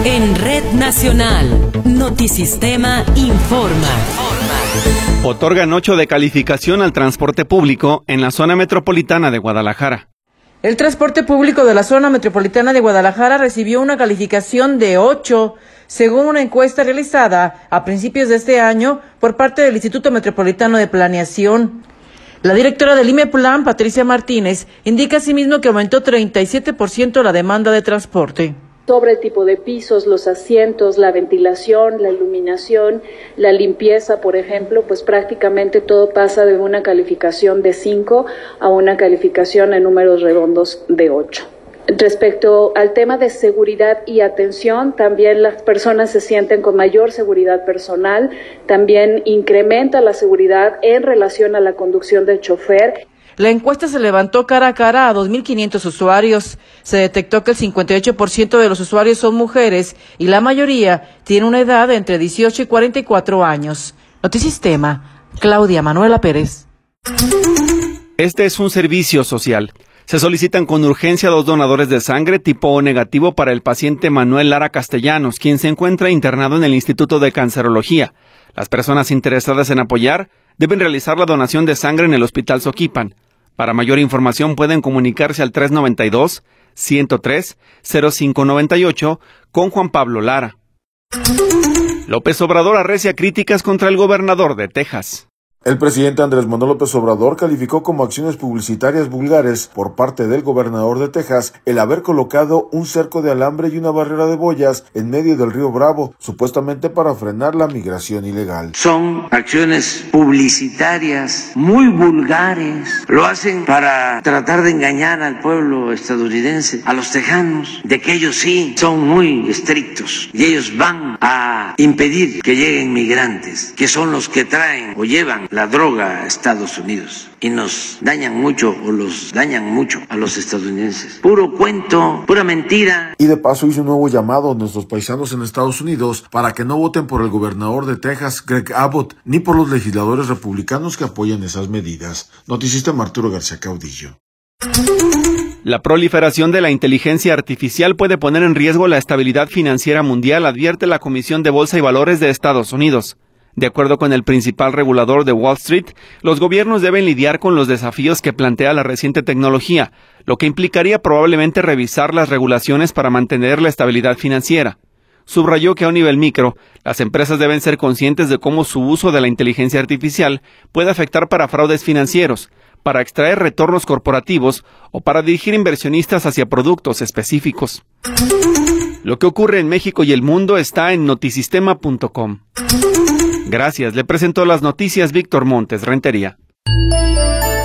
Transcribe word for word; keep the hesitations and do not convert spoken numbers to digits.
En Red Nacional, Notisistema informa. Otorgan ocho de calificación al transporte público en la zona metropolitana de Guadalajara. El transporte público de la zona metropolitana de Guadalajara recibió una calificación de ocho, según una encuesta realizada a principios de este año por parte del Instituto Metropolitano de Planeación. La directora del IMEPLAN, Patricia Martínez, indica asimismo que aumentó treinta y siete por ciento la demanda de transporte. Sobre el tipo de pisos, los asientos, la ventilación, la iluminación, la limpieza, por ejemplo, pues prácticamente todo pasa de una calificación de cinco a una calificación en números redondos de ocho. Respecto al tema de seguridad y atención, también las personas se sienten con mayor seguridad personal, también incrementa la seguridad en relación a la conducción del chofer. La encuesta se levantó cara a cara a dos mil quinientos usuarios. Se detectó que el cincuenta y ocho por ciento de los usuarios son mujeres y la mayoría tiene una edad de entre dieciocho y cuarenta y cuatro años. Notisistema, Claudia Manuela Pérez. Este es un servicio social. Se solicitan con urgencia dos donadores de sangre tipo O negativo para el paciente Manuel Lara Castellanos, quien se encuentra internado en el Instituto de Cancerología. Las personas interesadas en apoyar deben realizar la donación de sangre en el Hospital Soquipan. Para mayor información pueden comunicarse al tres noventa y dos, ciento tres, cero cinco noventa y ocho con Juan Pablo Lara. López Obrador arrecia críticas contra el gobernador de Texas. El presidente Andrés Manuel López Obrador calificó como acciones publicitarias vulgares por parte del gobernador de Texas el haber colocado un cerco de alambre y una barrera de boyas en medio del río Bravo, supuestamente para frenar la migración ilegal. Son acciones publicitarias muy vulgares. Lo hacen para tratar de engañar al pueblo estadounidense, a los tejanos, de que ellos sí son muy estrictos y ellos van a impedir que lleguen migrantes, que son los que traen o llevan la droga a Estados Unidos y nos dañan mucho o los dañan mucho a los estadounidenses. Puro cuento, pura mentira. Y de paso hizo un nuevo llamado a nuestros paisanos en Estados Unidos para que no voten por el gobernador de Texas, Greg Abbott, ni por los legisladores republicanos que apoyan esas medidas. Notisistema Arturo García Caudillo. La proliferación de la inteligencia artificial puede poner en riesgo la estabilidad financiera mundial, advierte la Comisión de Bolsa y Valores de Estados Unidos. De acuerdo con el principal regulador de Wall Street, los gobiernos deben lidiar con los desafíos que plantea la reciente tecnología, lo que implicaría probablemente revisar las regulaciones para mantener la estabilidad financiera. Subrayó que a un nivel micro, las empresas deben ser conscientes de cómo su uso de la inteligencia artificial puede afectar para fraudes financieros, para extraer retornos corporativos o para dirigir inversionistas hacia productos específicos. Lo que ocurre en México y el mundo está en notisistema punto com. Gracias, le presentó las noticias Víctor Montes Rentería.